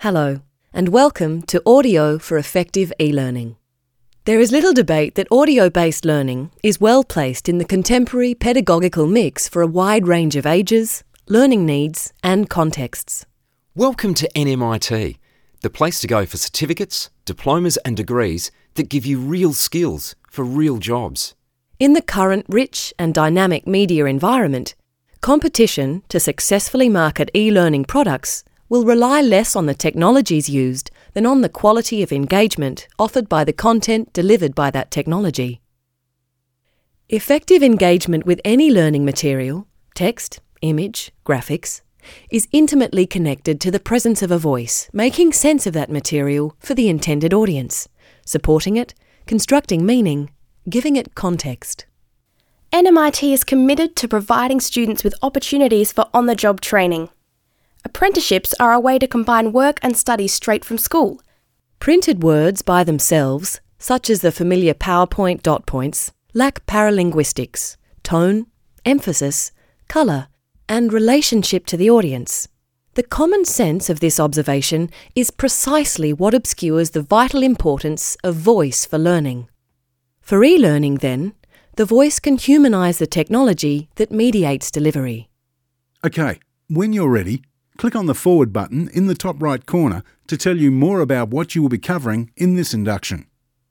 Hello, and welcome to Audio for Effective E-Learning. There is little debate that audio-based learning is well placed in the contemporary pedagogical mix for a wide range of ages, learning needs, and contexts. Welcome to NMIT, the place to go for certificates, diplomas and degrees that give you real skills for real jobs. In the current rich and dynamic media environment, competition to successfully market e-learning products will rely less on the technologies used than on the quality of engagement offered by the content delivered by that technology. Effective engagement with any learning material, text, image, graphics, is intimately connected to the presence of a voice making sense of that material for the intended audience, supporting it, constructing meaning, giving it context. NMIT is committed to providing students with opportunities for on-the-job training. Apprenticeships are a way to combine work and study straight from school. Printed words by themselves, such as the familiar PowerPoint dot points, lack paralinguistics, tone, emphasis, colour, and relationship to the audience. The common sense of this observation is precisely what obscures the vital importance of voice for learning. For e-learning, then, the voice can humanise the technology that mediates delivery. OK, when you're ready, click on the forward button in the top right corner to tell you more about what you will be covering in this induction.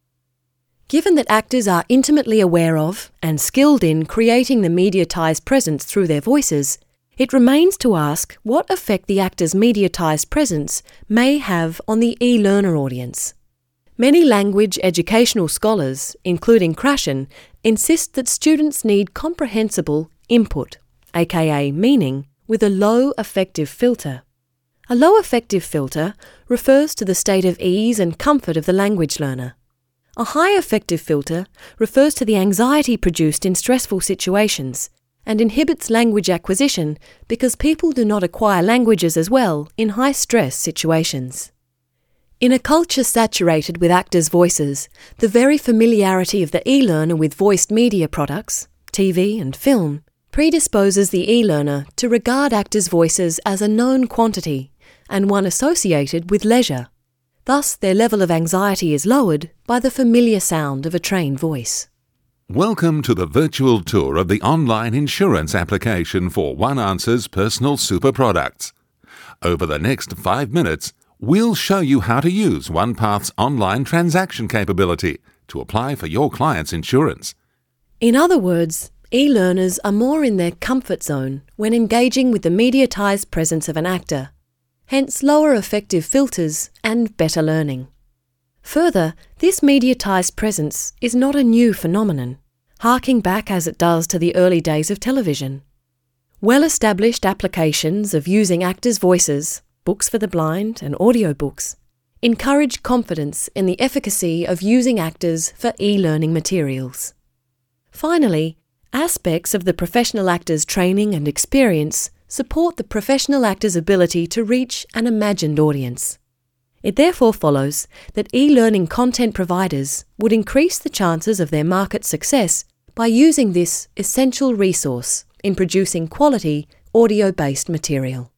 Given that actors are intimately aware of and skilled in creating the mediatised presence through their voices, it remains to ask what effect the actor's mediatised presence may have on the e-learner audience. Many language educational scholars, including Krashen, insist that students need comprehensible input, aka meaning, with a low affective filter. A low affective filter refers to the state of ease and comfort of the language learner. A high affective filter refers to the anxiety produced in stressful situations and inhibits language acquisition because people do not acquire languages as well in high-stress situations. In a culture saturated with actors' voices, the very familiarity of the e-learner with voiced media products, TV and film, predisposes the e-learner to regard actors' voices as a known quantity and one associated with leisure. Thus, their level of anxiety is lowered by the familiar sound of a trained voice. Welcome to the virtual tour of the online insurance application for OneAnswer's personal super products. Over the next 5 minutes, we'll show you how to use OnePath's online transaction capability to apply for your client's insurance. In other words, e-learners are more in their comfort zone when engaging with the mediatised presence of an actor, hence lower affective filters and better learning. Further, this mediatised presence is not a new phenomenon, harking back as it does to the early days of television. Well-established applications of using actors' voices, books for the blind and audiobooks, encourage confidence in the efficacy of using actors for e-learning materials. Finally, aspects of the professional actor's training and experience support the professional actor's ability to reach an imagined audience. It therefore follows that e-learning content providers would increase the chances of their market success by using this essential resource in producing quality audio-based material.